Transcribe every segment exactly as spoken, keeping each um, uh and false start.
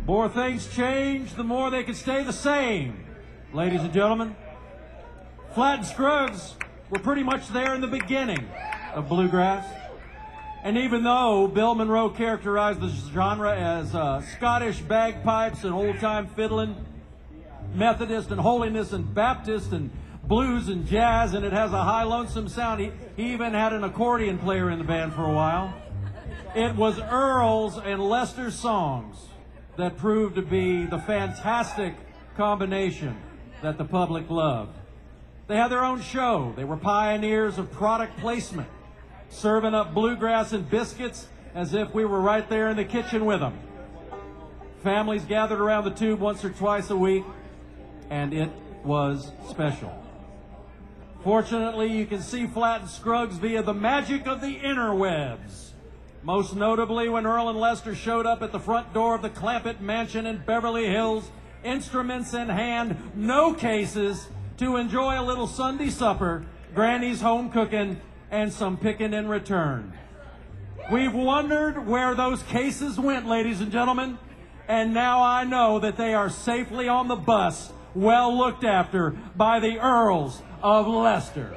more things change, the more they can stay the same. Ladies and gentlemen, Flatt and Scruggs were pretty much there in the beginning of bluegrass. And even though Bill Monroe characterized the genre as uh, Scottish bagpipes and old-time fiddling, Methodist and holiness and Baptist and blues and jazz, and it has a high lonesome sound, he, he even had an accordion player in the band for a while. It was Earl's and Lester's songs that proved to be the fantastic combination that the public loved. They had their own show. They were pioneers of product placement, serving up bluegrass and biscuits as if we were right there in the kitchen with them. Families gathered around the tube once or twice a week, and it was special. Fortunately, you can see Flatt and Scruggs via the magic of the interwebs. Most notably when Earl and Lester showed up at the front door of the Clampett Mansion in Beverly Hills, instruments in hand, no cases, to enjoy a little Sunday supper, Granny's home cooking, and some picking in return. We've wondered where those cases went, ladies and gentlemen, and now I know that they are safely on the bus, well looked after by the Earls of Leicester.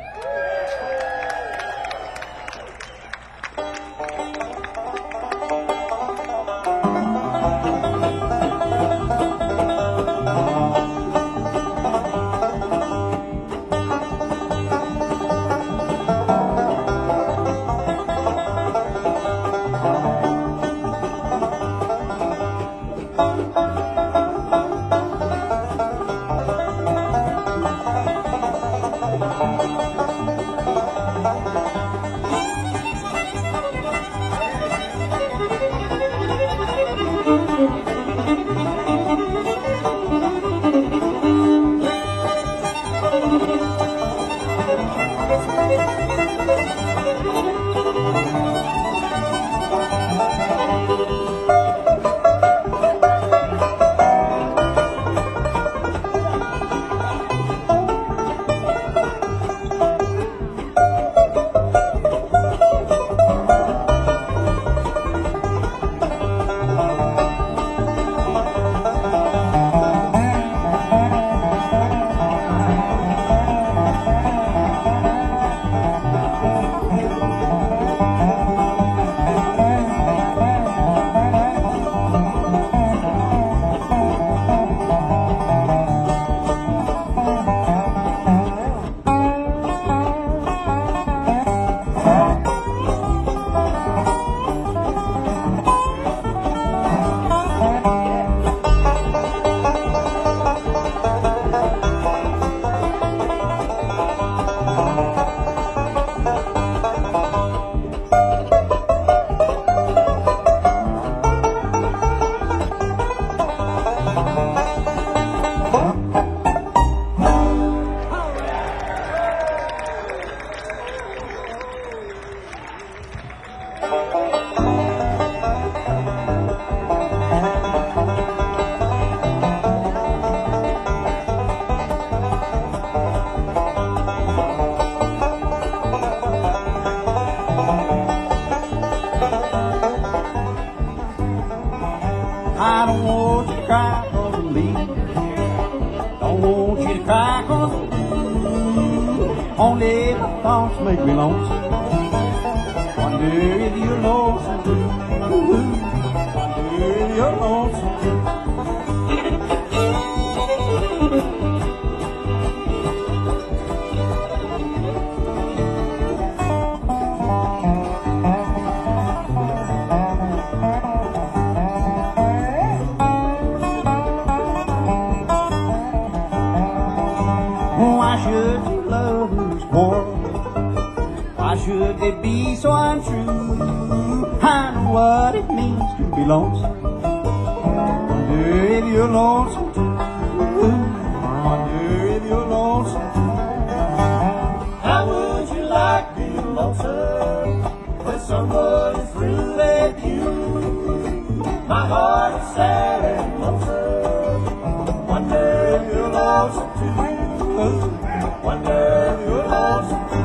I don't want you to cry cause of me. Don't want you to cry cause of me. Only my thoughts make me lonesome. Wonder if you're lonesome too. Wonder if you're lonesome too. Why should two lovers quarrel? Why should they be so untrue? I know what it means to be lonesome. Wonder if you're lonesome too. Wonder if you're lonesome too. How would you like being lonesome when somebody's through with you? My heart is sad and lonesome. Wonder if you're lonesome too. Wonder if you're lonesome too.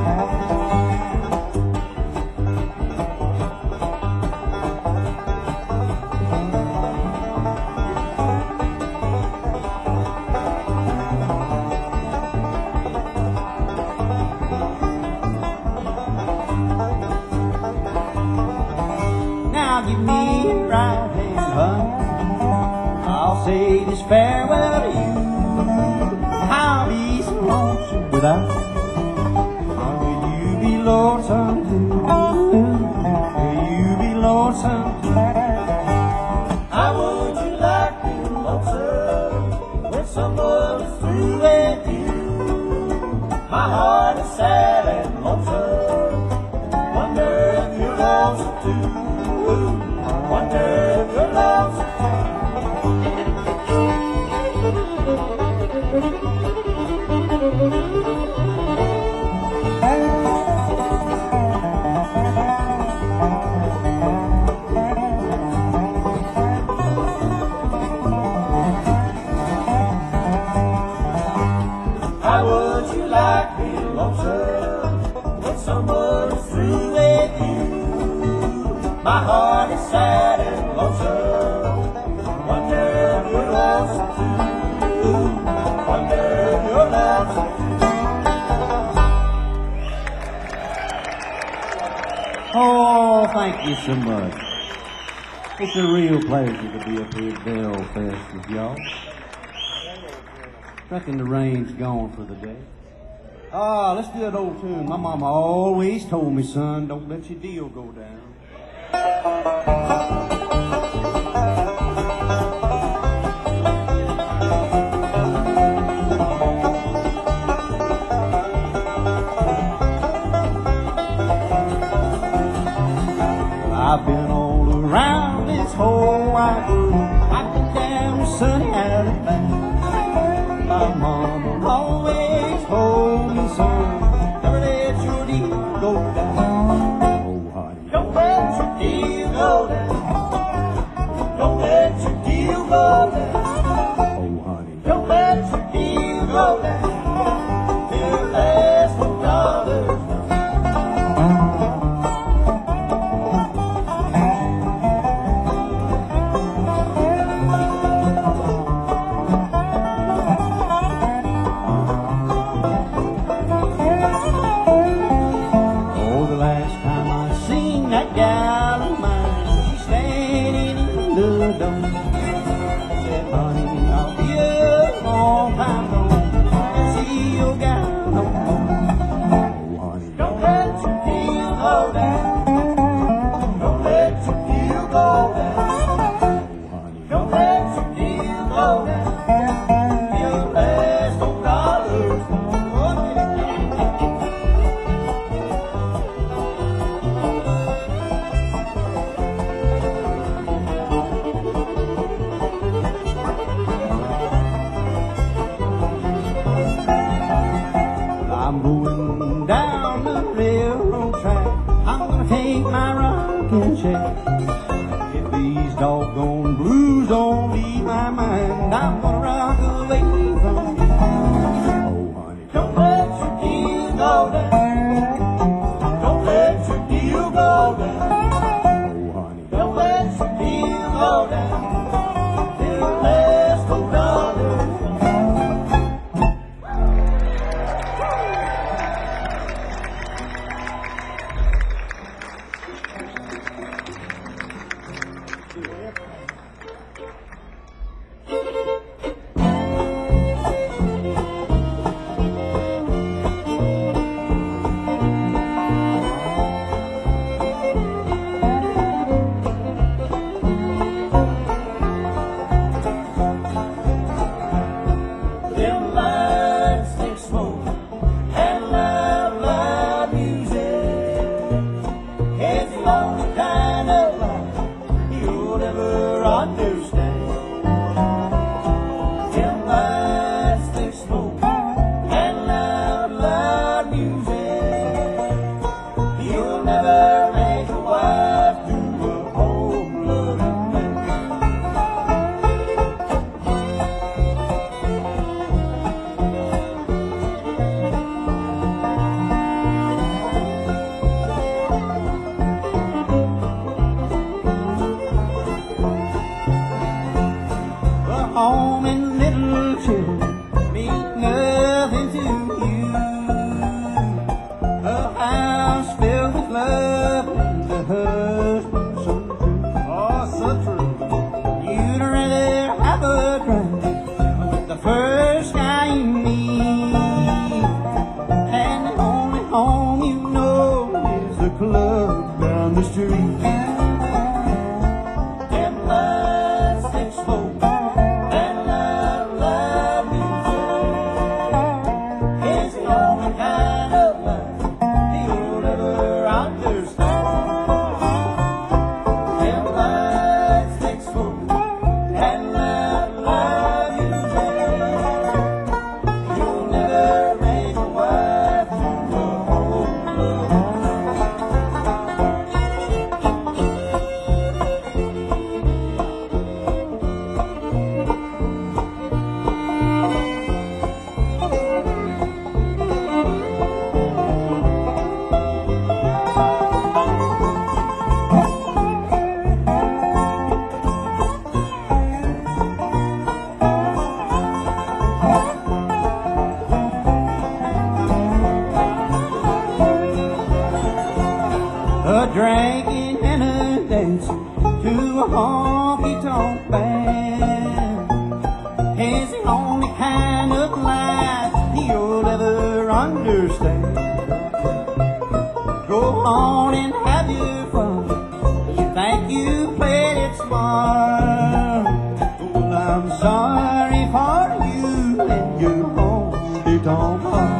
give me a right hand, honey, I'll say this farewell to you. I'll be so lonesome without you. Will you be lonesome too? Will you be lonesome too? How would you like to be lonesome when someone is through with you? My heart is sad and lonesome. Wonder if you're lonesome too. Wonder if you're lonesome too. How would you like to be lonesome when someone is through with you? My heart is sad and lonesome. Wonder if you're lonesome too. Wonder if you're lonesome too. Oh, thank you so much. It's a real pleasure to be up here at Bell Fest with y'all. Reckon the rain's gone for the day. Ah, let's do that old tune. My mama always told me, son, don't let your deal go down. I've been all around this whole wide world. I've been down to sunny Alabama. My mama always told me, son, never let your deal go down. Oh, honey, don't let your deal go down. Don't let your deal go down. Oh, honey, don't let your deal go down. Till the last one dollar's done. I'm going down the railroad track. I'm gonna take my rocking chair. If these doggone blues don't leave my mind, I'm gonna rock away from you. Oh, honey, don't let your deal go down. Don't let your deal go down. Oh, honey, don't let your deal go down. Till the last old dollar's done. history. Them lights take smoke and loud, loud music is the only kind of life you'll ever understand. Them lights take smoke and loud, loud music. You'll never make a wife to a whole love. A drinking and a dancing to a honky-tonk band is the only kind of life you'll ever understand. Go on and have your fun. You think you played it smart. Well, I'm sorry for you and your honky-tonk heart.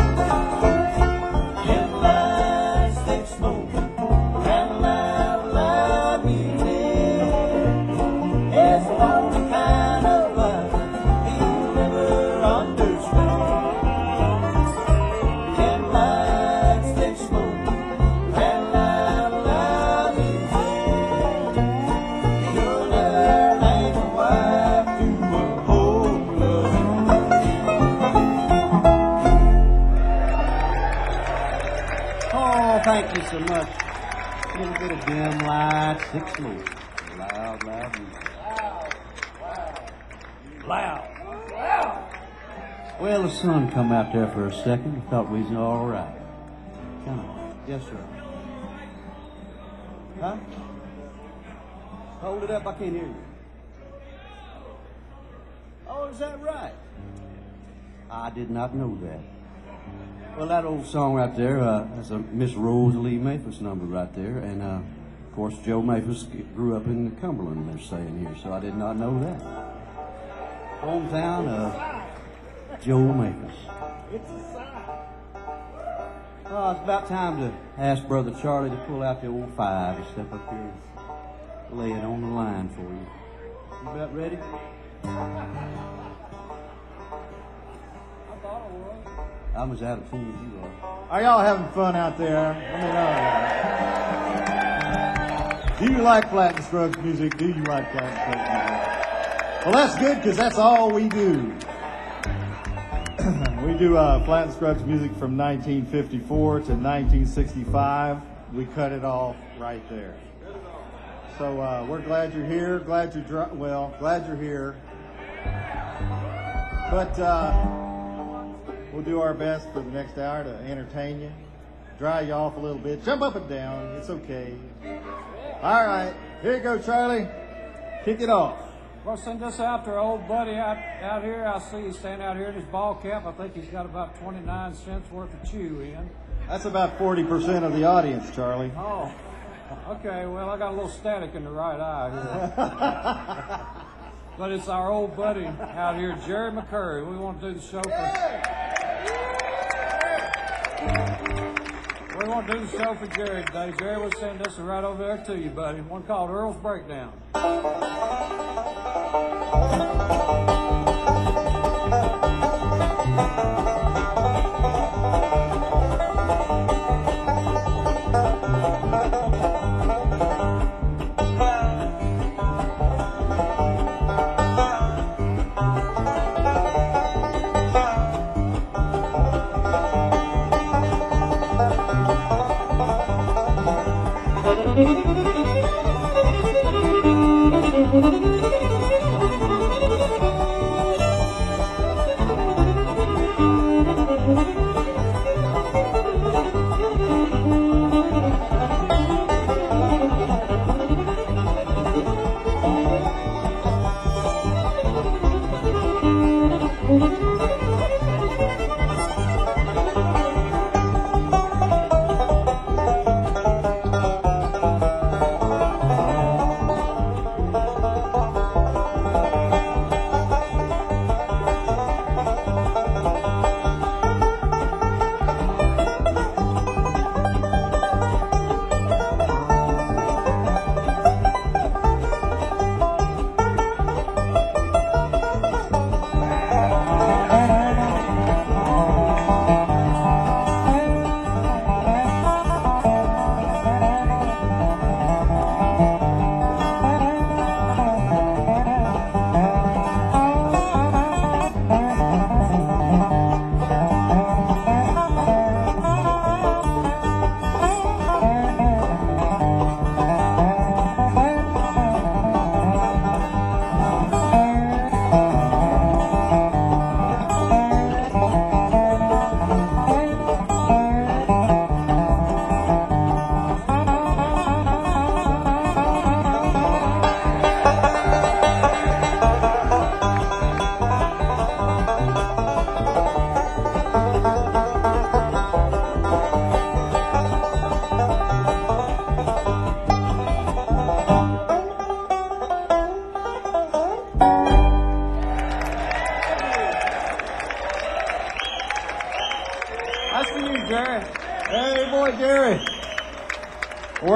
Them lights take smoke and loud, loud music is the only kind of life you'll never understand. Them lights take smoke and loud, loud music. You'll never make a wife to a whole love. Oh, thank you so much. A little bit of dim lights, thick smoke. Loud, loud music. Loud. Well, the sun come out there for a second. I thought we was all right. Come on. Yes, sir. Huh? Hold it up. I can't hear you. Oh, is that right? I did not know that. Well, that old song right there, uh, that's a Miss Rosalie Maphis number right there. And, uh, of course, Joe Maphis grew up in Cumberland, they're saying here, so I did not know that. Hometown of Joe Maphis. It's a sign. Oh, it's about time to ask Brother Charlie to pull out the old five and step up here and lay it on the line for you. You about ready? I'm as out of tune as you are. Are y'all having fun out there? Let me know. Do you like Flat and Scruggs music? Do you like Flat and Scruggs music? Well, that's good because that's all we do. We do uh, Flat and Scruggs music from nineteen fifty-four to nineteen sixty-five. We cut it off right there. So uh, we're glad you're here. Glad you're dr- well. Glad you're here. But. Uh, We'll do our best for the next hour to entertain you, dry you off a little bit, jump up and down. It's okay. All right, here you go, Charlie. Kick it off. Well, send this out to our old buddy out, out here. I see he's standing out here in his ball cap. I think he's got about twenty-nine cents worth of chew in. That's about forty percent of the audience, Charlie. Oh, okay. Well, I got a little static in the right eye here. But it's our old buddy out here, Jerry McCurry. We want to do the show for... We want to do the show for Jerry today. Jerry will send this right over there to you, buddy. One called Earl's Breakdown.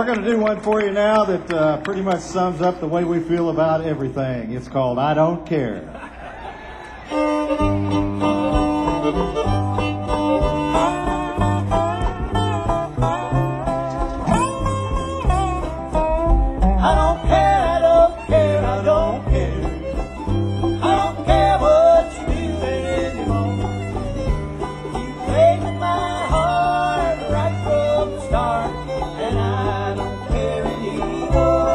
we're going to do one for you now that uh, pretty much sums up the way we feel about everything. It's called I Don't Care. I don't care, I don't care, I don't care. I don't care what you do anymore. You played with my heart right from the start, and I don't care anymore.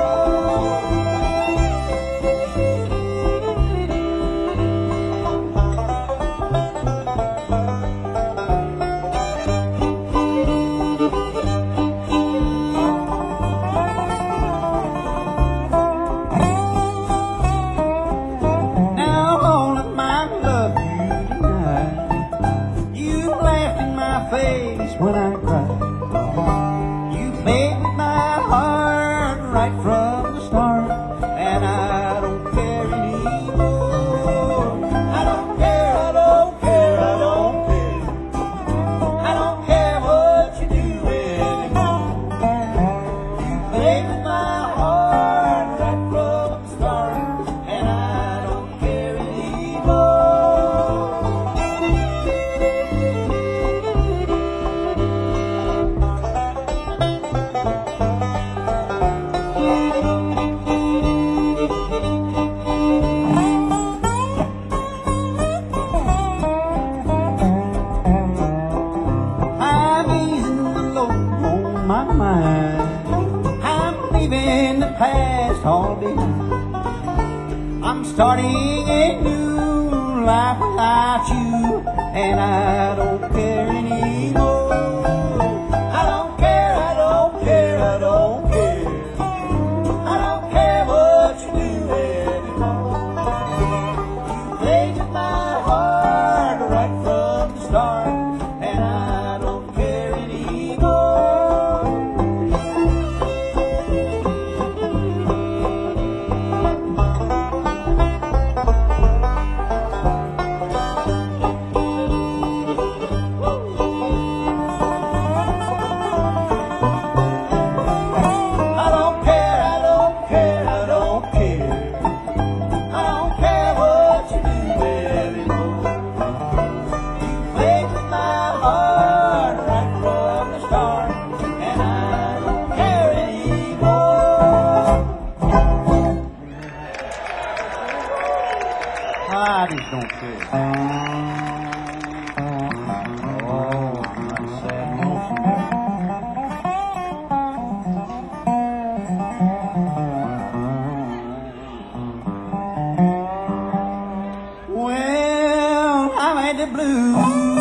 Now all of my love you denied. You laughed in my face when I cried. You played with my heart right from the start, and I don't care anymore. I don't care, I don't care, I don't care. I don't care what you do anymore. You played with my heart right from the start, and I don't care anymore. I'm easing the load on my mind. I'm leaving the past all behind. I'm starting a new life without you, and I don't care anymore. I don't care, I don't care, I don't care. I don't care what you do anymore. You played with my heart right from the start, and I don't care anymore. I don't care, I don't care, I don't care. I don't care what you do anymore. You played with my heart right from the start, and I don't care anymore. I just don't care. Oh, my sad emotion. Well, I'm at the blues,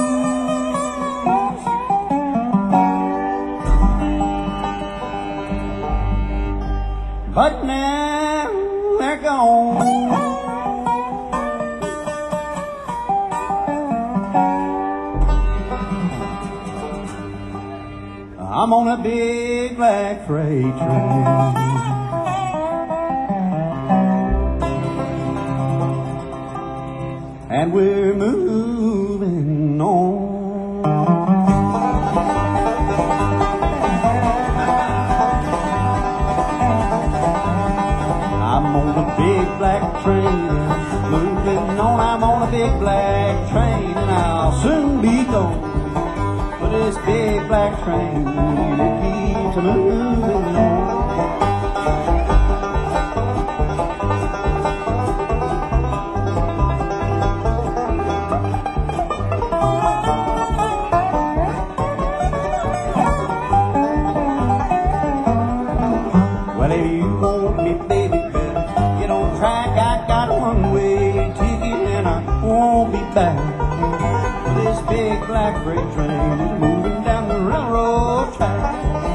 but now they're gone. I'm on a big black freight train, and we're moving on. I'm on a big black train, moving on. I'm on a big black train, and I'll soon be gone. But this big black train, it keeps moving on. Well, if you want me, baby, better get on track. I got a one-way ticket, and I won't be back. This big black freight train is moving down the railroad track.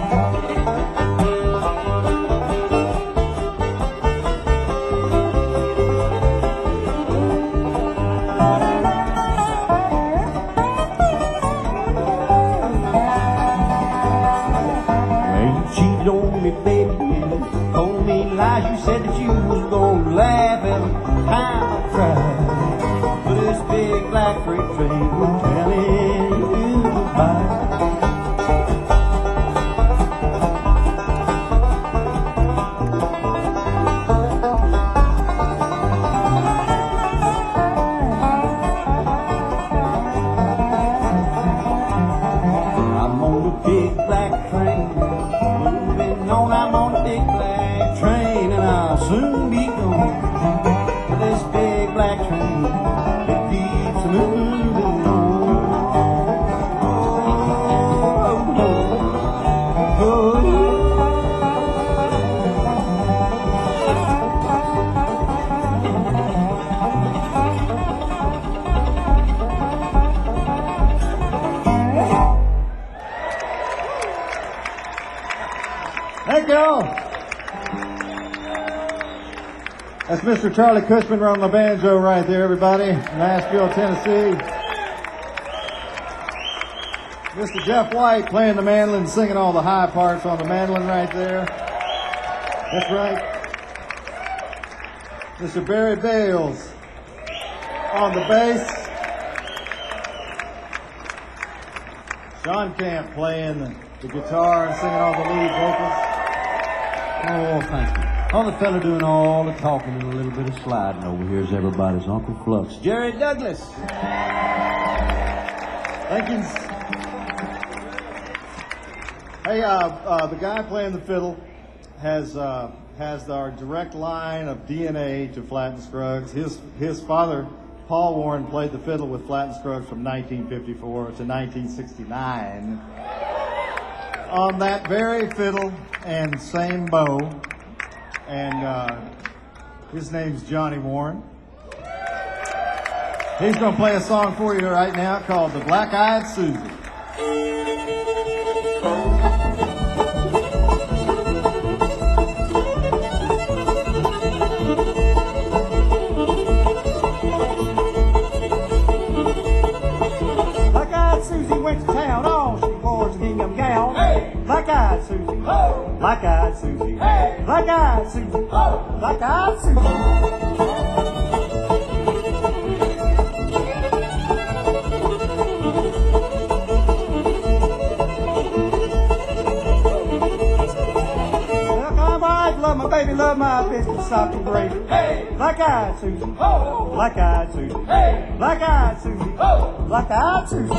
Well, you cheated on me, baby, and told me lies. You said that you was gonna laugh every time I cried. But this big black freight train was telling you goodbye. That's Mister Charlie Cushman on the banjo right there, everybody, Nashville, Tennessee. Mister Jeff White playing the mandolin, singing all the high parts on the mandolin right there. That's right. Mister Barry Bales on the bass. Sean Camp playing the, the guitar and singing all the lead vocals. Oh, thank you. All the fella doing all the talking and a little bit of sliding over here is everybody's Uncle Flux, Jerry Douglas. Thank you. Hey, uh, uh, the guy playing the fiddle has uh, has our direct line of D N A to Flatt and Scruggs. His his father, Paul Warren, played the fiddle with Flatt and Scruggs from nineteen fifty-four to nineteen sixty-nine. On that very fiddle and same bow. And uh, his name's Johnny Warren. He's going to play a song for you right now called The Black-Eyed Susie. Black-eyed Susie went to town, all she wore was a gingham gown. Hey! Black-eyed Susie, ho! Black-eyed Susie, hey! Black-eyed Susie, ho! Black-eyed Susie. Love my baby, love my biscuit, soft and gravy. Hey! Black-eyed Susie, ho! Black-eyed Susie, hey! Black-eyed Susie, ho! Black-eyed Susie.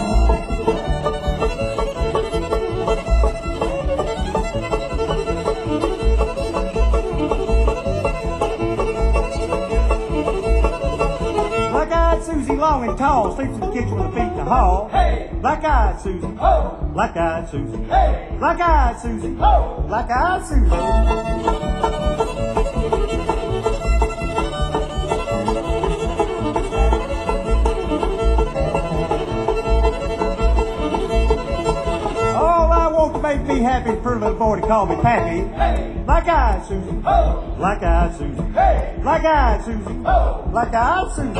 Black-eyed Susie, long and tall, sleeps in the kitchen with her feet in the hall. Hey! Black-eyed Susie, ho! Black-eyed Susie, hey! Black-eyed Susie, ho! Black-eyed Susie. Make me happy for a little boy to call me Pappy. Hey! Black-eyed Susie, ho! Black-eyed Susie, hey! Black-eyed Susie, ho! Black-eyed Susie.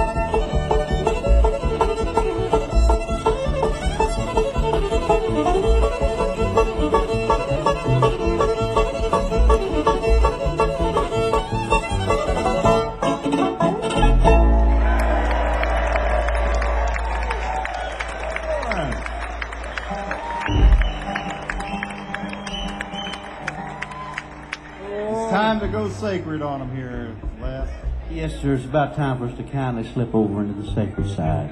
Time to go sacred on them here, Les. Yes, sir. It's about time for us to kindly slip over into the sacred side.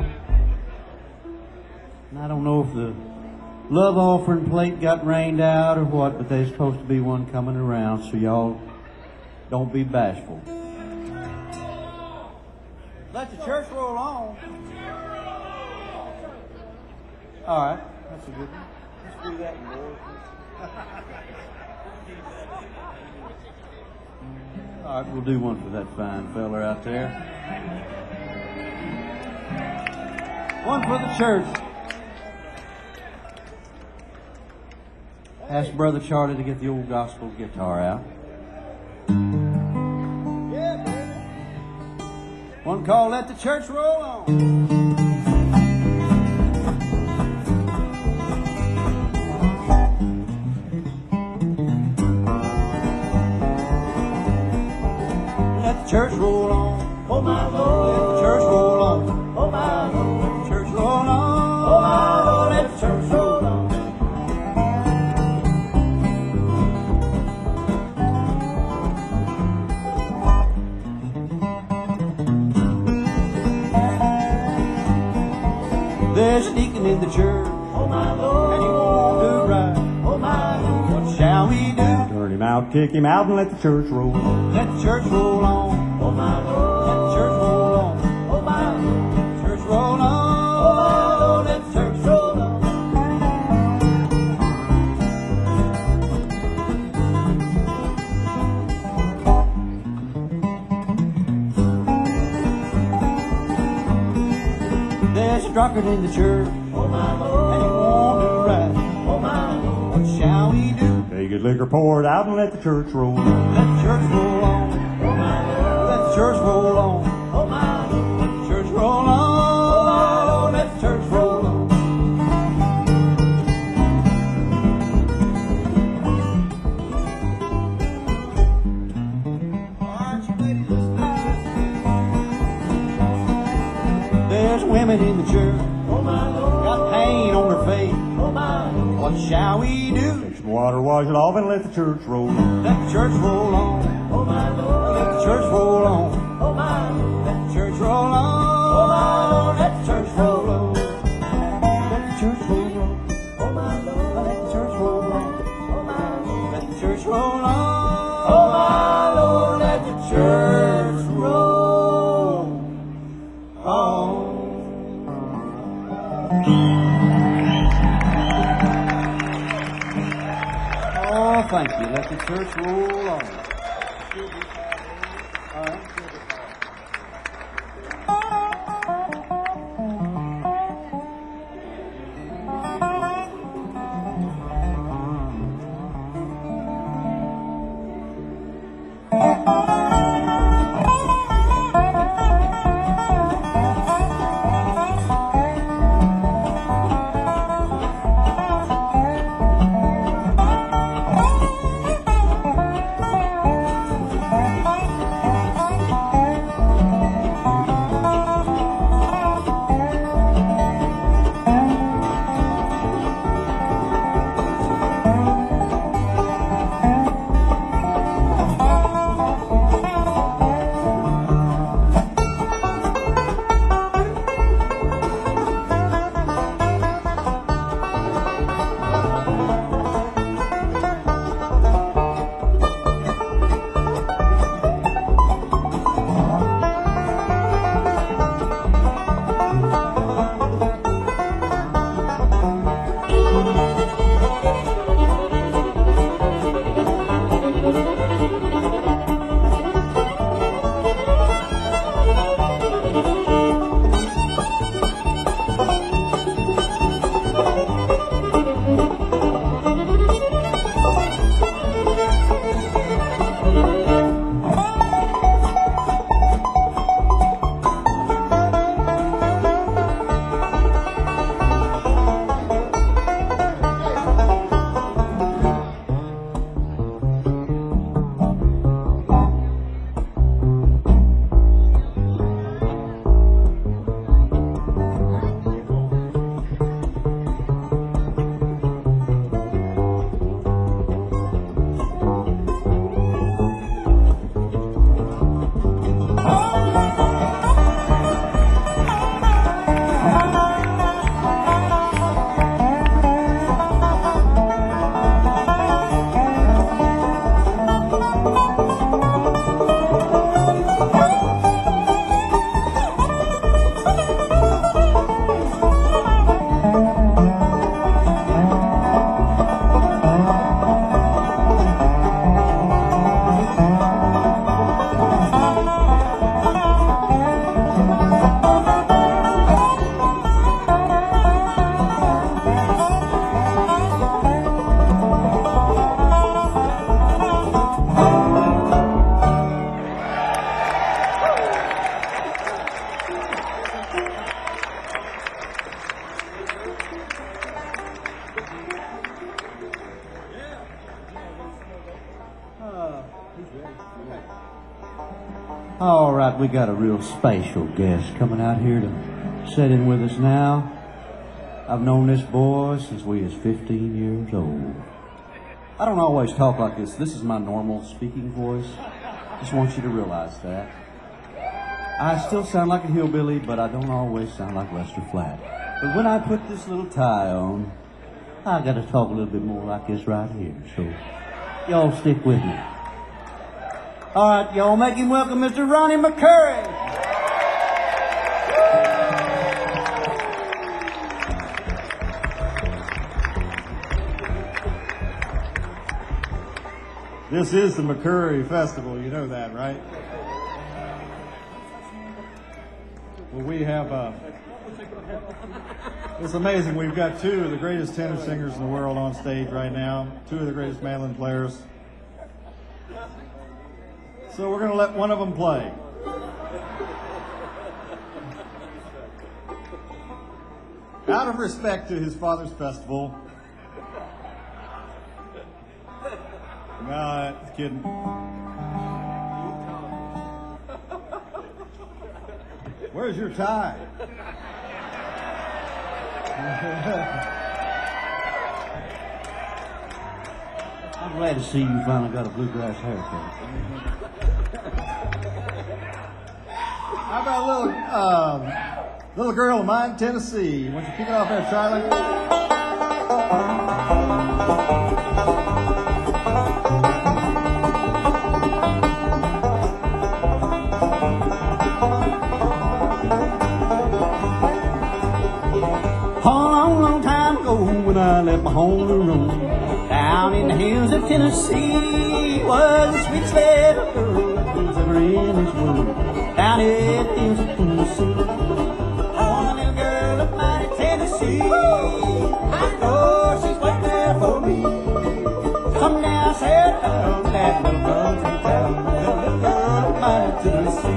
And I don't know if the love offering plate got rained out or what, but there's supposed to be one coming around, so y'all don't be bashful. Let the church roll on. All right. That's a good one. Let's do that one, boys. All right, we'll do one for that fine feller out there. One for the church. Ask Brother Charlie to get the old gospel guitar out. One called Let the Church Roll On. Church roll on, oh my Lord. Let the church roll on, oh my Lord. Let the church roll on, oh my Lord. Let the church roll on. There's a deacon in the church, oh my Lord, and he won't do right, oh my Lord. What shall we do? Turn him out, kick him out, and let the church roll on. Let the church roll on. Oh my Lord, let the church roll on. Oh my Lord, let the church roll on. Oh my Lord, let the church roll on. There's a drunkard in the church. Oh my Lord, and he won't do right. Oh my Lord, what shall we do? Take his liquor, pour it out, and let the church roll on. Let the church roll on. Oh my Lord. the church roll on. Oh my Lord, let the church roll on. Oh my Lord, let the church roll on. There's women in the church. Oh my Lord, got pain on their face. Oh my Lord, what shall we do? Take some water, wash it off, and let the church roll. Let the church roll on. Oh my Lord, let the church roll on. Oh my Lord, let the church roll on. Oh my Lord, let the church roll on. Let the church roll on. Oh my Lord, let the church roll on. Oh my Lord, let the church roll on. Oh my Lord, let the church roll on. Oh, thank you. Let the church roll on. All right. All right, we got a real special guest coming out here to sit in with us now. I've known this boy since we was fifteen years old. I don't always talk like this. This is my normal speaking voice. Just want you to realize that. I still sound like a hillbilly, but I don't always sound like Lester Flatt. But when I put this little tie on, I got to talk a little bit more like this right here. So y'all stick with me. All right, y'all make him welcome Mister Ronnie McCurry. This is the McCurry Festival, you know that, right? Well, we have, uh, it's amazing. We've got two of the greatest tenor singers in the world on stage right now, two of the greatest mandolin players. So we're going to let one of them play. Out of respect to his father's festival. No, I'm kidding. Where's your tie? I'm glad to see you finally got a bluegrass haircut. How about a little, um, little girl of mine, Tennessee? Why don't you kick it off there, Charlie? A long, long time ago when I left my home to roam down in the hills of Tennessee, was the sweetest little girl that was ever in this world. Down in the hills of Tennessee, oh, a little girl of mighty Tennessee, I know she's waiting there for me. Come now, settle down, that little country town, that little girl of mighty Tennessee.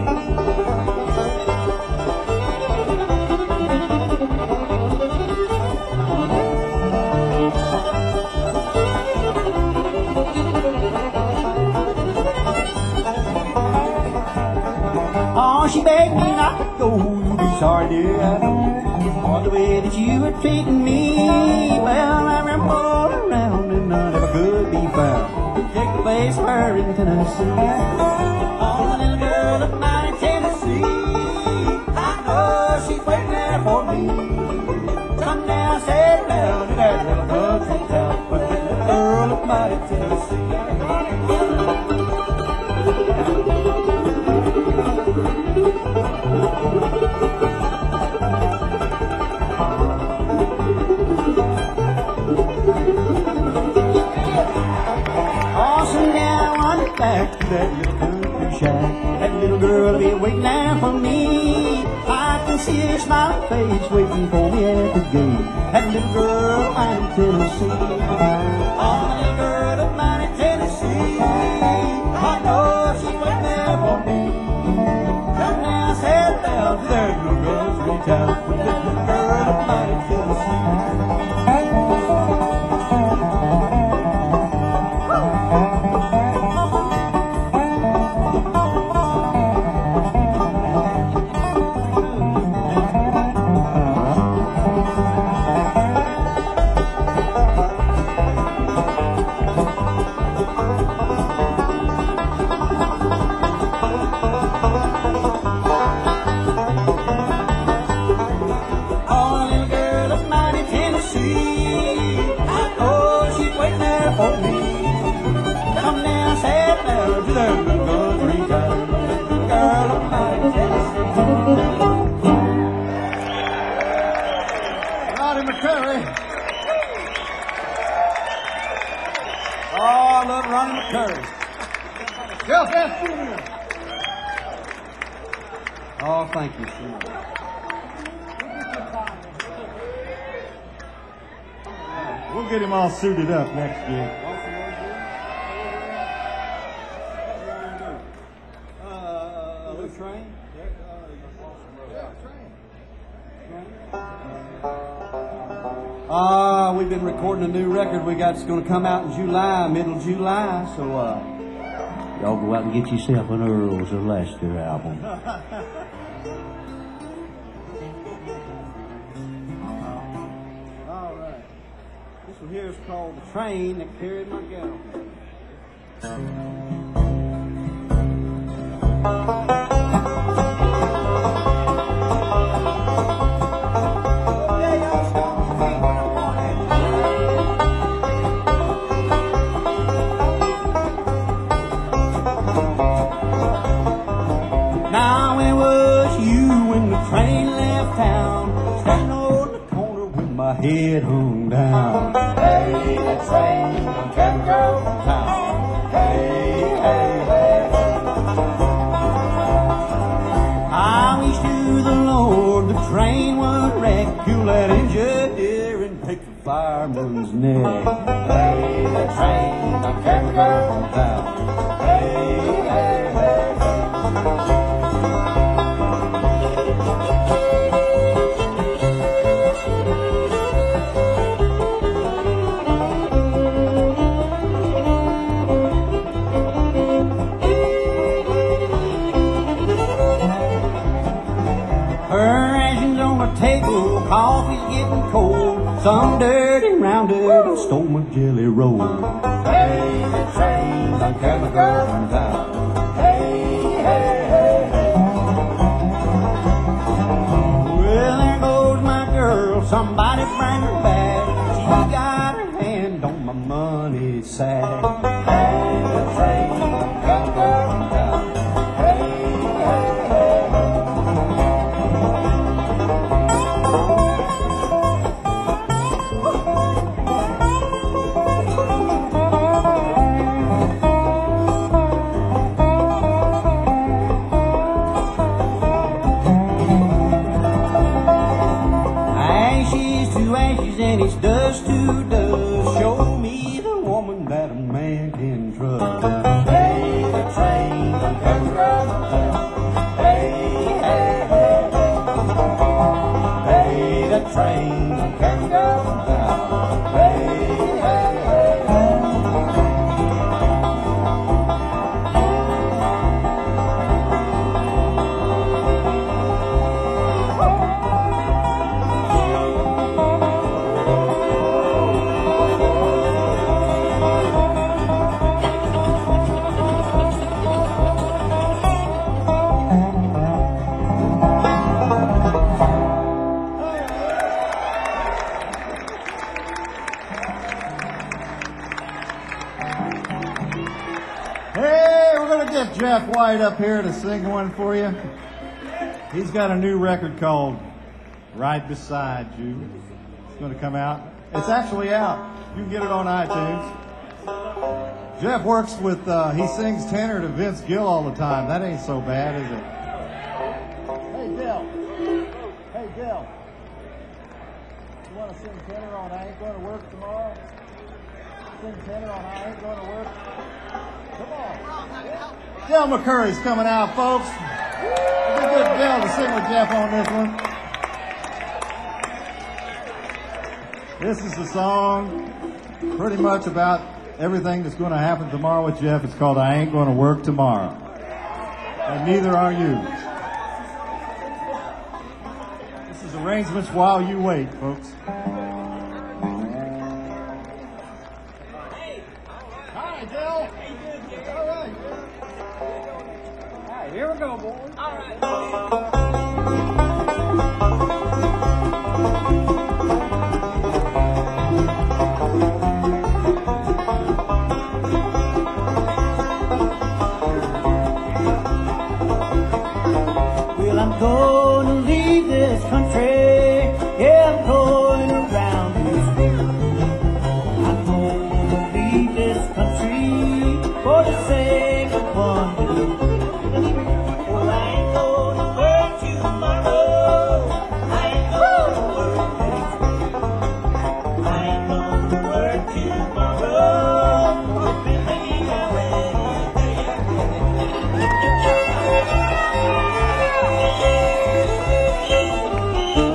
Oh, she begged me not to go, you'll be sorry, dear, I know, for the way that you were treating me. Well, I ran all around and none ever could be found. Take the place for her in Tennessee. Oh, the little girl of mine in Tennessee, I know she's waiting there for me. Come down, settle down to that little country town, with the little girl of mine in Tennessee. Back to that little country shack, that little girl will be waiting there for me. I can see her smiling face waiting for me at the gate. That little girl of mine in Tennessee, oh, the little girl of mine in Tennessee, I know she's waiting there for me. Come now, settle down to that little girl's sweet town, with that little girl of mine in Tennessee. Oh, thank you so much. We'll get him all suited up next year. Uh, Lou Train? Uh, we've been recording a new record we got. It's going to come out in July, middle July. So, uh, y'all go out and get yourself an Earls or Lester album. All right. This one here is called The Train That Carried My Gal. Now it was you when the train left town, standing on the corner with my head hung down. Hey, the train can go from town. Hey, hey, hey. I wish to the Lord the train would wreck, cool that engine here and take the fireman's neck. Hey, the train can go from town. Hey, hey, hey. and cold. Some dirty rounded and stole my jelly roll. Hey, the train done carried my girl from town. Hey, hey, hey, hey. Well, there goes my girl, somebody bring her back. She got her hand on my money sack. Hey, the train done carried my girl from town. Hey, hey, hey, hey. Ashes to ashes and it's dust to dust. Show me the woman that a man can trust. Hey, the train done carried my girl from town. Hey, hey, hey, hey. Hey, the train done carried my girl from town. Hey, hey, hey, hey. Hey, we're going to get Jeff White up here to sing one for you. He's got a new record called Right Beside You. It's going to come out. It's actually out. You can get it on iTunes. Jeff works with, uh, he sings tenor to Vince Gill all the time. That ain't so bad, is it? Hey, Dill. Hey, Dill. You want to sing tenor on I Ain't Gonna Work Tomorrow? Sing tenor on I Ain't Gonna Work. Come on. Del McCurry's coming out, folks. It'd be good, Del, to sing with Jeff on this one. This is the song pretty much about everything that's going to happen tomorrow with Jeff. It's called I Ain't Gonna Work Tomorrow. And neither are you. This is arrangements while you wait, folks. Hi, Del. All right. All right, here we go, boys. All right. Well, I'm gonna leave this country. Yeah, I'm going around this world. I'm gonna leave this country for the sake of one little girl. Well, I ain't gonna work tomorrow. I ain't gonna work next week. I ain't gonna work tomorrow. Believe me,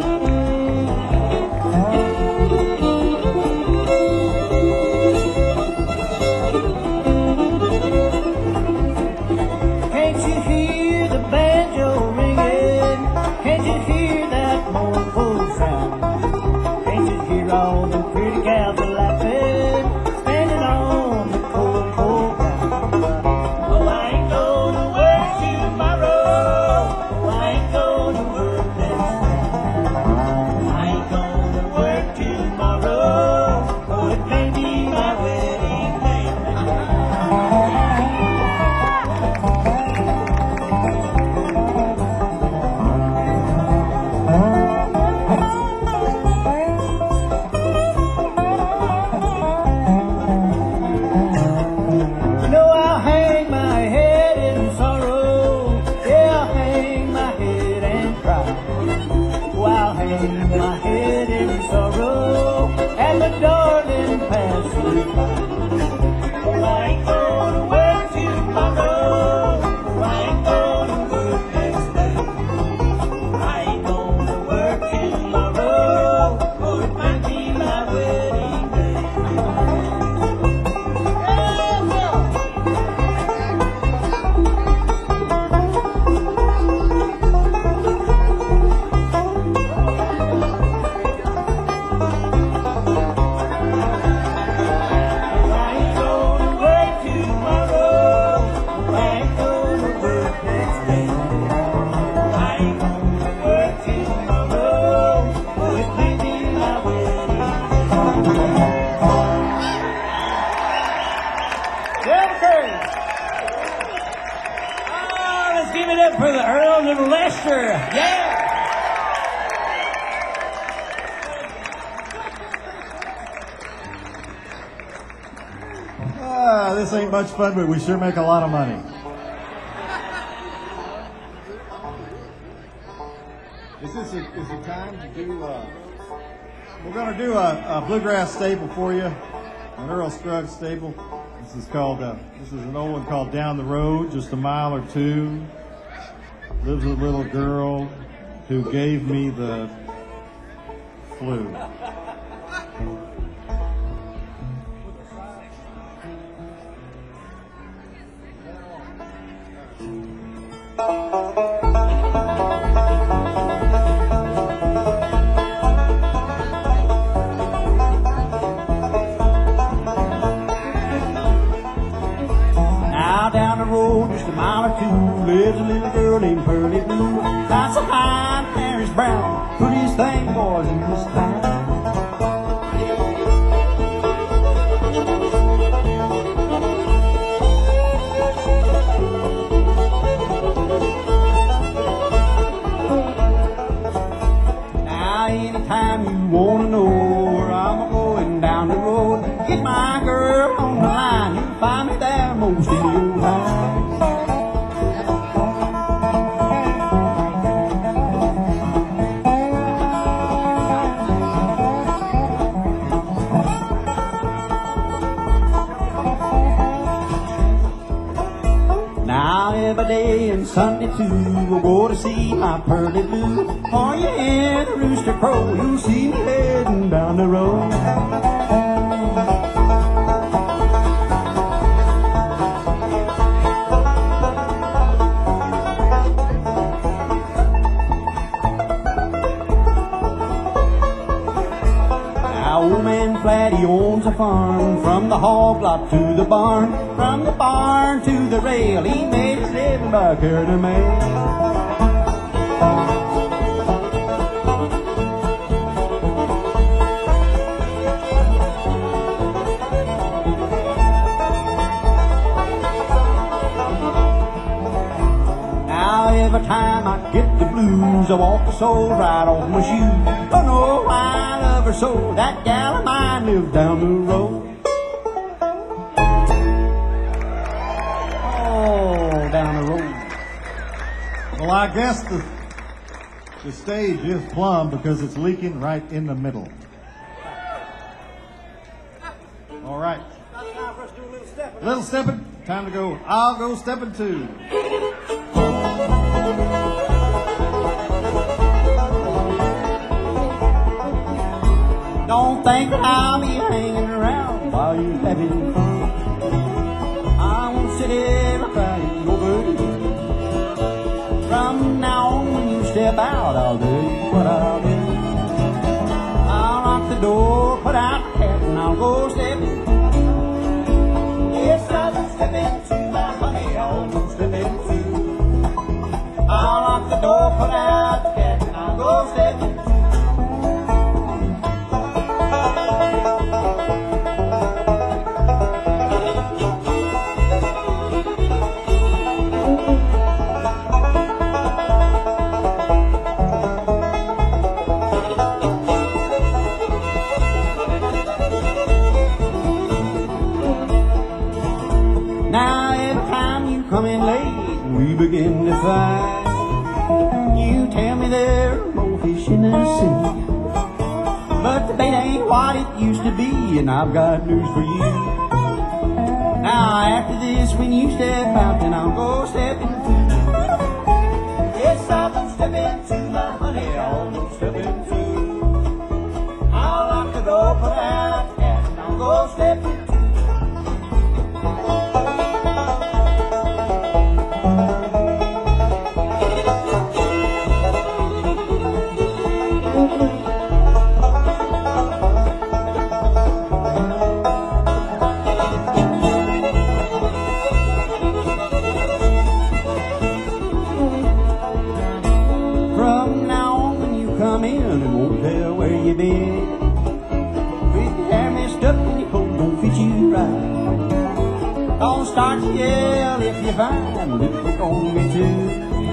it up for the Earl of Leicester. Yeah. Ah, this ain't much fun, but we sure make a lot of money. Is this a, is it time to do, uh, we're going to do a, a bluegrass staple for you, an Earl Scruggs staple. This is called, uh, this is an old one called Down the Road, just a mile or two. Lives a little girl who gave me the flu. Now down the road just a mile or two lives a little girl named Pearlie Blue. Not so fine, hair is brown, prettiest thing boys in this town. Now anytime you wanna know where I'm going down the road, get my girl on the line, you'll find me there most of your time. Now every day and Sunday too, we'll go to see my Pearlie Blue. Or you hear the rooster crow, you'll see me heading down the road. Now old man Flat, he owns a farm, from the hog lot to the barn, from the barn to the rail, he made his living by carrying mail. Now every time I get the blues, I walk the soul right off my shoe. Don't know why I love her so, that gal of mine lives down the road. Oh, down the road. Well, I guess the, the stage is plumb because it's leaking right in the middle. All right. Little stepping. Time to go. I'll go stepping too. Don't think that I'll be hanging around while you're having fun. I won't sit here and cry over you. From now on, when you step out, I'll do what I'll do. I'll lock the door, put out the cat, and I'll go stepping. Yes, I'll go stepping to my honey, I'll go stepping too. I'll lock the door, put out the cat, and I'll go stepping. Now every time you come in late, we begin to fight. You tell me there are more fish in the sea, but the bait ain't what it used to be, and I've got news for you. Now after this, when you step out, then I'll go stepping too. Yes, I'll go stepping to my honey, I'll go stepping too. I'll lock the door, put out the cat, and I'll go stepping too. From now on, when you come in, and won't tell where you been. With your hair messed up and your coat don't fit you right. Don't start to yell if you find lipstick on me too.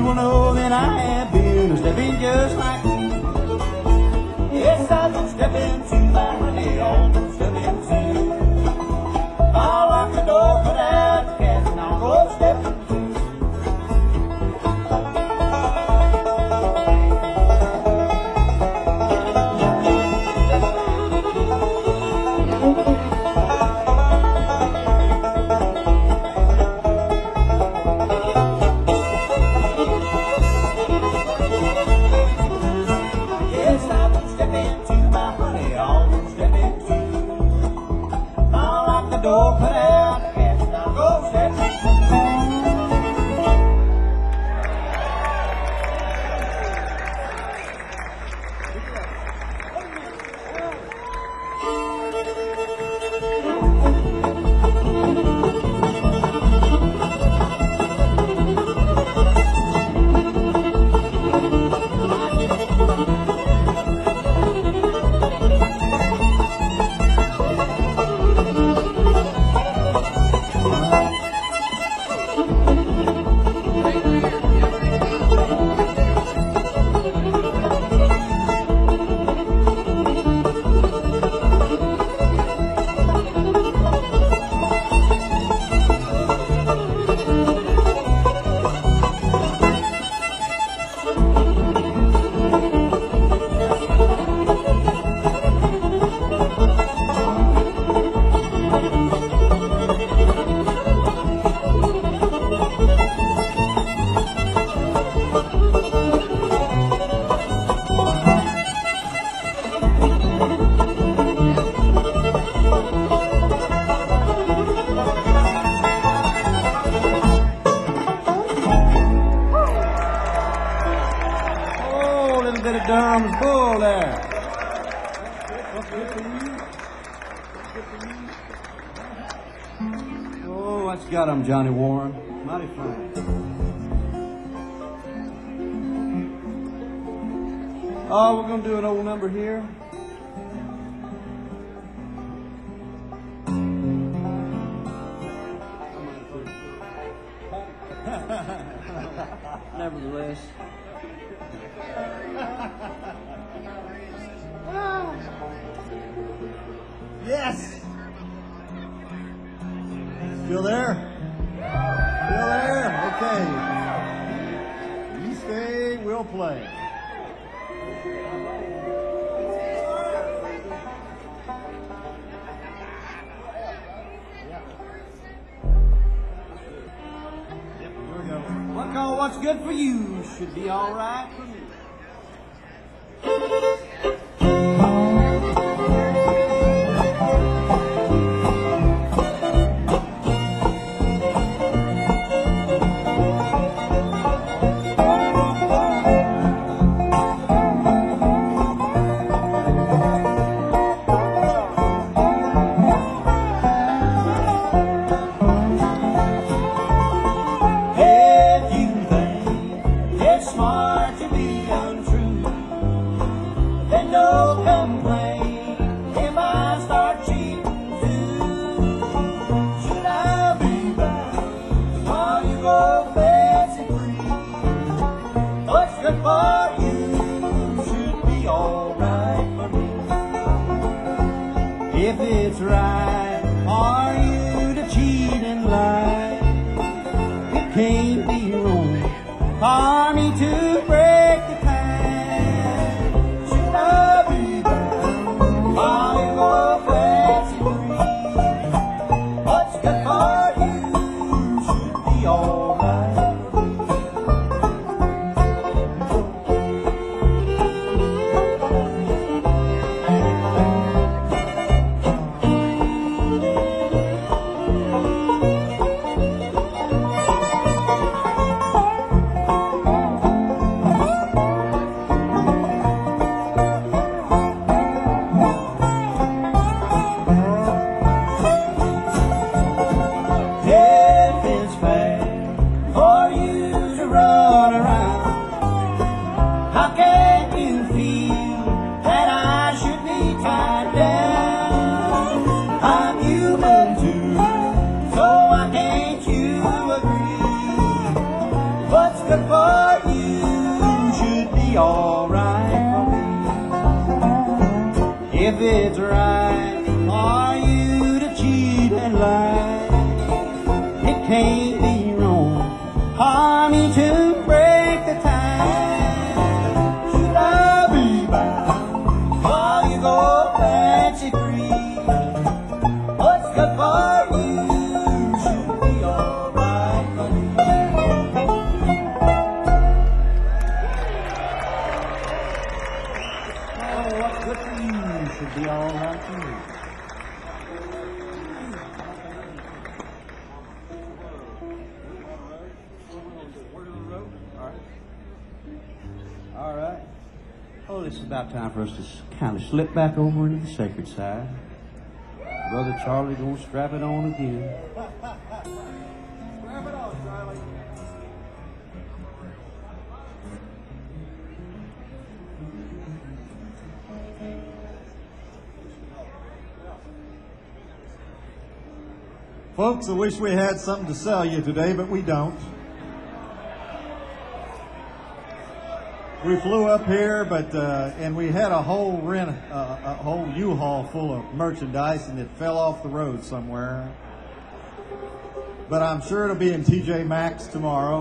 will know that I have been stepping just like you. Yes, I've been stepping to my honey, I've been stepping to. I'll lock the door, put out the cat, and I'll go stepping to. Door, put out the cat, and I'll go stepping. Durham's bull there. Oh, what's got him, Johnny Warren? Mighty fine. Oh, we're gonna do an old number here. Nevertheless. Yes! Still there? Still there? Okay. You stay, we'll play. One call, what's good for you should be all right for me. If it's right for you to cheat and lie, it can't be wrong for me to break the tie. Should I be bound while you go fancy free? What's good for you should be alright. if it's right for you to cheat and lie. It can't be wrong for me to break the tie. Should I be bound while you go fancy free? What's good for you should be alright for me. Oh, what's good for you should be alright for me. All right. Oh, it's about time for us to kind of slip back over into the sacred side. Brother Charlie gonna strap it on again. Strap it on, Charlie. Folks, I wish we had something to sell you today, but we don't. We flew up here, but uh, and we had a whole rent, uh, a whole U-Haul full of merchandise, and it fell off the road somewhere. But I'm sure it'll be in T J Maxx tomorrow.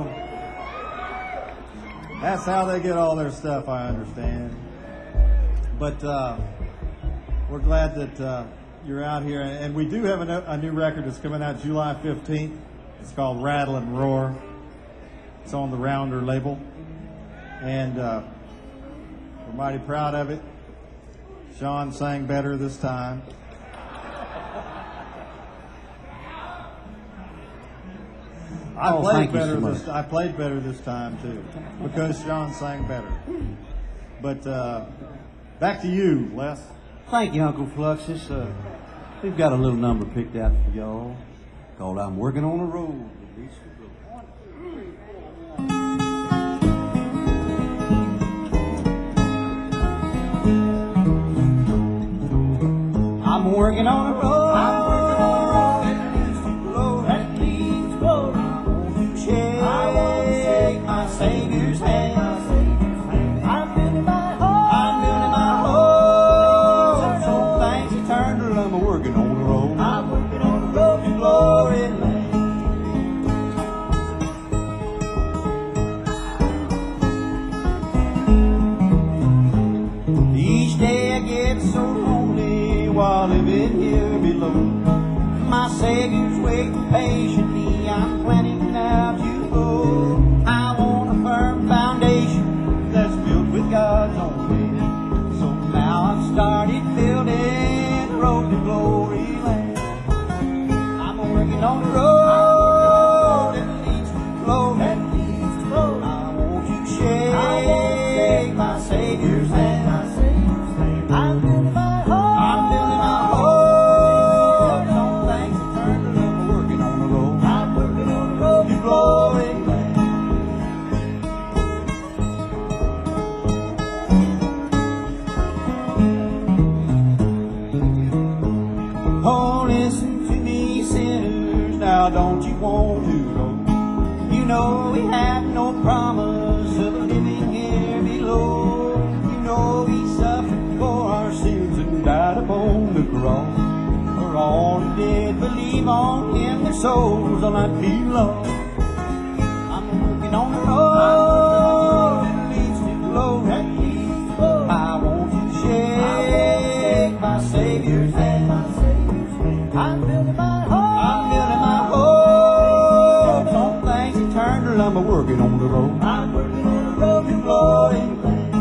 That's how they get all their stuff, I understand. But uh, we're glad that uh, you're out here, and we do have a, no- a new record that's coming out July fifteenth. It's called Rattle and Roar. It's on the Rounder label. And uh, we're mighty proud of it. Sean sang better this time. I Oh, played thank you better so this. much. I played better this time too, because Sean sang better. But uh, back to you, Les. Thank you, Uncle Fluxus. Uh, we've got a little number picked out for y'all called "I'm Working on the Road." I'm working on a road. I'm working on a road that leads to glory. I want to shake my Savior's hand. I'm building my home. I'm building my home. So things eternal. I'm working on the road. I'm working on the road to glory land. Each day I get so lonely while living here below. My Savior's waiting patiently. I'm planning now to go. I want a firm foundation that's built with God's own way. So now I've started building the road to glory land. I'm working on the road that leads to glory. That leads to glory. I want to shake my Savior's hand. I'm building my home. I'm building my home. Some things eternal. I'm working on the road. I'm working on the road to glory land. Oh, listen to me, sinners. Now, don't you want to go? You know we have no promise of living here below. You know He suffered for our sins and died upon the cross. For all who did believe on Him, their souls will not be lost. I'm working on the road that leads to glory. I want to shake my Savior's hand. I'm building my home. I'm building my home. Some things eternal. I'm working on the road. I'm working on the road to glory land.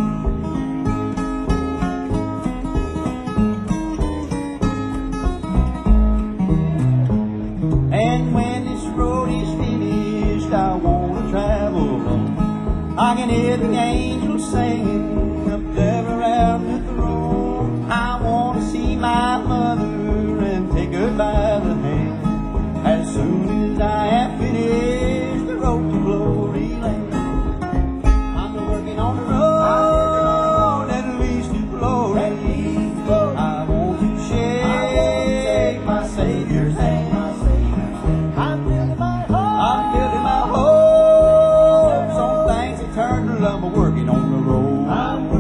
And when this road is finished, I want to travel on. I can hear the angels singing up there around the throne. I want to see my mother and take her by the hand. As soon as I have finished the road to glory land. I'm working on the road that leads to glory. I want to shake my Savior's hand. I'm building my home. I'm building my home. Some things eternal. I'm working on the road. I'm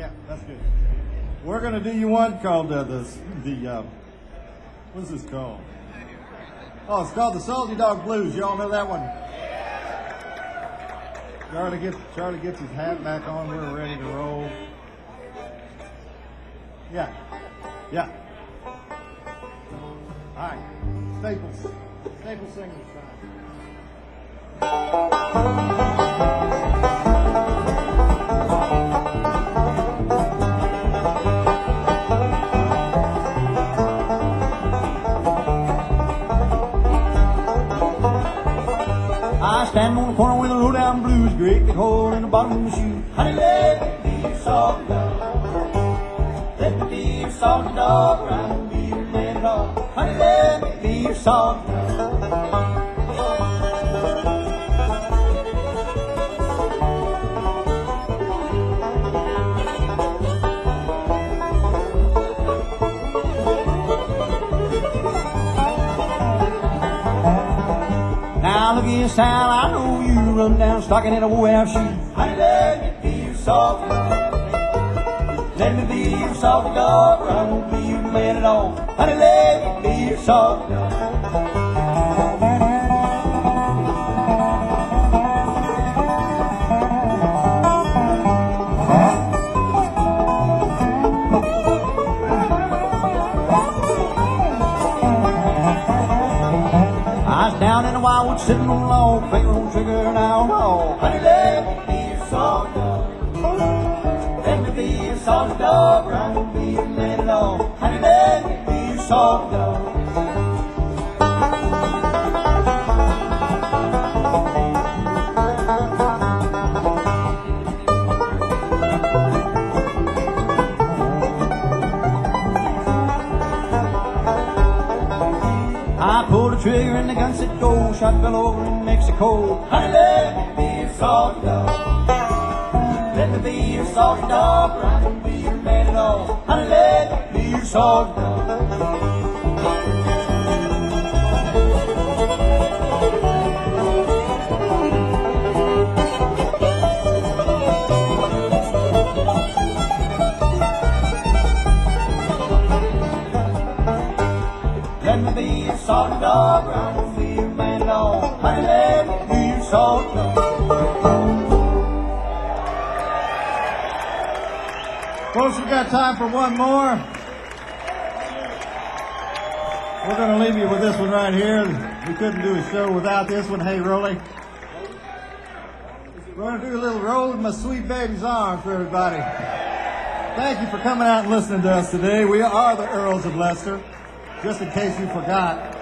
Yeah, that's good. We're going to do you one called uh, the, the uh, what's this called? Oh, it's called the Salty Dog Blues. Y'all know that one? Charlie gets, Charlie gets his hat back on. We're ready to roll. Yeah. Yeah. All right. Staples. Staples singing I stand on the corner with a low down blues, great big hole in the bottom of my shoe. Honey, let me be your salty dog. Let me be your salty dog. I won't be your man at all. Honey, let me be your salty dog. Now look here, Sal, I know you run down stocking in a wool-out shoe. Honey, let me be your salty dog. Let me be your salty dog, or I won't be your man at all. Honey, let me be your salty dog. Down in the wildwood, sitting on a log, finger on trigger, and out dog. Honey, let me be your salty dog. Let me be your salty dog, or I won't be your man at all. Honey, let me be your salty dog. I pulled the trigger and the gun said go. Shot fell over in Mexico. Honey, let me be your salty dog. Let me be your salty dog, or I won't be your man at all. Honey, let me be your salty dog. Let me be your salty dog, or I won't be your man at all. Honey, let me be your salty dog. Folks, we got time for one more. We're going to leave you with this one right here. We couldn't do a show without this one. Hey, Rolly. We're going to do a little roll in my sweet baby's arms for everybody. Thank you for coming out and listening to us today. We are the Earls of Leicester, just in case you forgot.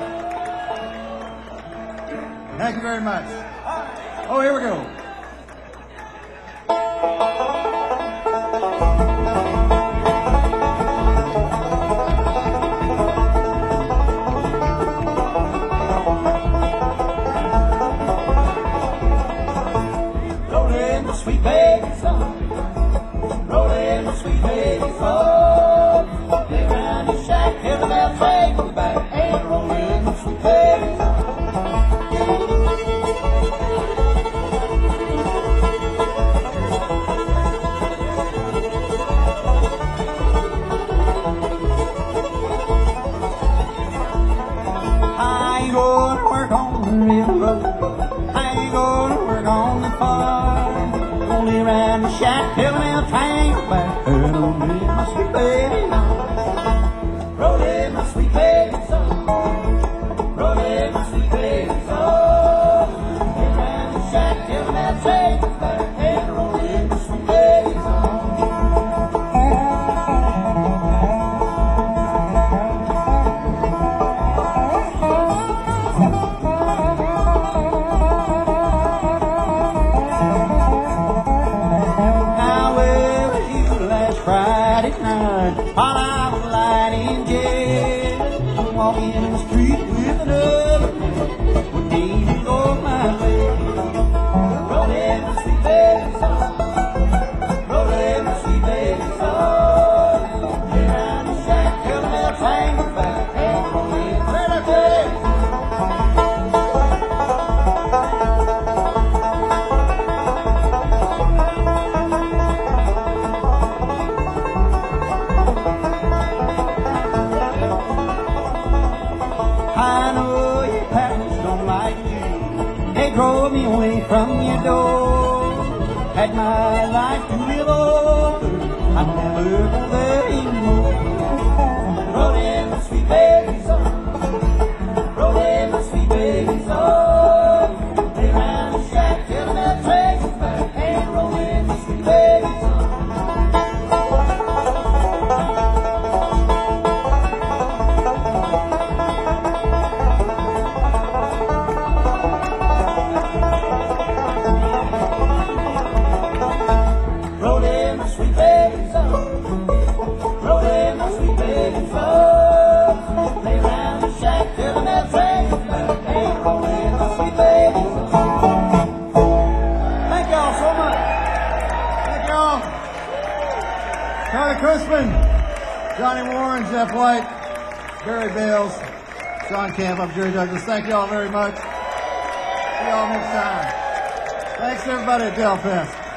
Thank you very much. Oh, here we go. Rolling the sweet baby's arms. Rolling the sweet baby's arms. Lay around your shack, hear the bell take me back. And rolling the sweet baby's arms. I ain't gonna work on the railroad. I ain't gonna work on the farm. Only around the shack till the mail train goes back. And only my sweet baby song. Rolling my sweet baby song. Rolling my sweet baby song. Around the shack till the mail train goes back. And rolling my sweet baby song. Friday night, while I was lying in jail, walking in the street with another man, what day to go my way, rolling had my life to live over. I never go there anymore. Rode in the sweet baby song. Rode in the sweet baby song. Lay round the shack till that train was back. And rode in the sweet baby song. Rode in the sweet baby song. Rode in the sweet baby song. Lay round the shack till the mail train was back. Hey, rode in the sweet baby song. Thank y'all so much. Thank y'all. Charlie Cushman, Johnny Warren, Jeff White, Barry Bales, Sean Camp, I'm Jerry Douglas. Thank y'all very much. See y'all next time. Thanks to everybody at Delfest.